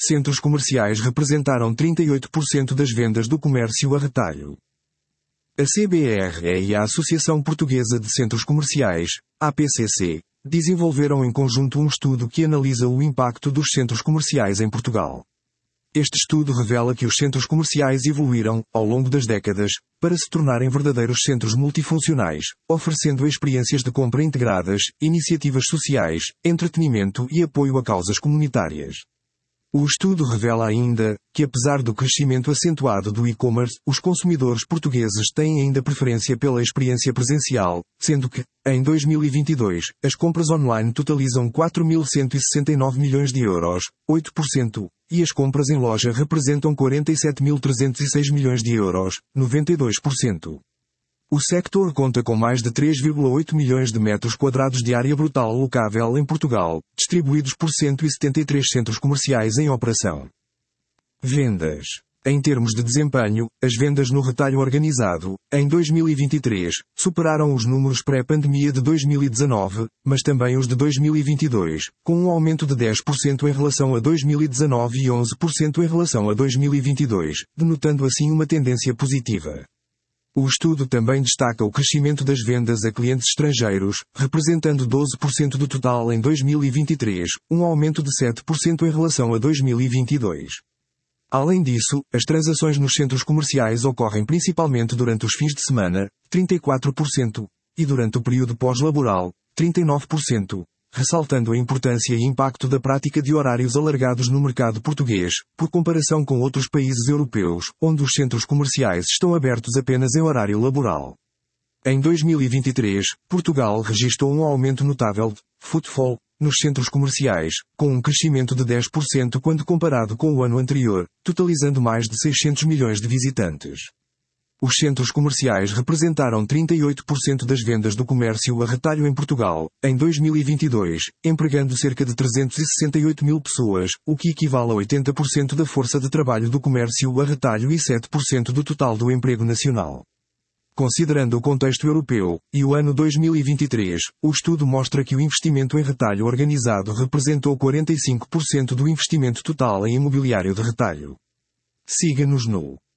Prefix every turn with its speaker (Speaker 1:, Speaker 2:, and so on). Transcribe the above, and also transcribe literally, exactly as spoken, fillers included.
Speaker 1: Centros comerciais representaram trinta e oito por cento das vendas do comércio a retalho. A C B R E e a Associação Portuguesa de Centros Comerciais, A P C C, desenvolveram em conjunto um estudo que analisa o impacto dos centros comerciais em Portugal. Este estudo revela que os centros comerciais evoluíram, ao longo das décadas, para se tornarem verdadeiros centros multifuncionais, oferecendo experiências de compra integradas, iniciativas sociais, entretenimento e apoio a causas comunitárias. O estudo revela ainda que, apesar do crescimento acentuado do e-commerce, os consumidores portugueses têm ainda preferência pela experiência presencial, sendo que, em dois mil e vinte e dois, as compras online totalizam quatro mil cento e sessenta e nove milhões de euros, oito por cento, e as compras em loja representam quarenta e sete mil trezentos e seis milhões de euros, noventa e dois por cento. O sector conta com mais de três vírgula oito milhões de metros quadrados de área brutal locável em Portugal, distribuídos por cento e setenta e três centros comerciais em operação. Vendas. Em termos de desempenho, as vendas no retalho organizado, em dois mil e vinte e três, superaram os números pré-pandemia de dois mil e dezanove, mas também os de dois mil e vinte e dois, com um aumento de dez por cento em relação a dois mil e dezanove e onze por cento em relação a dois mil e vinte e dois, denotando assim uma tendência positiva. O estudo também destaca o crescimento das vendas a clientes estrangeiros, representando doze por cento do total em dois mil e vinte e três, um aumento de sete por cento em relação a dois mil e vinte e dois. Além disso, as transações nos centros comerciais ocorrem principalmente durante os fins de semana, trinta e quatro por cento, e durante o período pós-laboral, trinta e nove por cento, ressaltando a importância e impacto da prática de horários alargados no mercado português, por comparação com outros países europeus, onde os centros comerciais estão abertos apenas em horário laboral. Em dois mil e vinte e três, Portugal registrou um aumento notável de footfall nos centros comerciais, com um crescimento de dez por cento quando comparado com o ano anterior, totalizando mais de seiscentos milhões de visitantes. Os centros comerciais representaram trinta e oito por cento das vendas do comércio a retalho em Portugal, em dois mil e vinte e dois, empregando cerca de trezentos e sessenta e oito mil pessoas, o que equivale a oitenta por cento da força de trabalho do comércio a retalho e sete por cento do total do emprego nacional. Considerando o contexto europeu, e o ano dois mil e vinte e três, o estudo mostra que o investimento em retalho organizado representou quarenta e cinco por cento do investimento total em imobiliário de retalho. Siga-nos no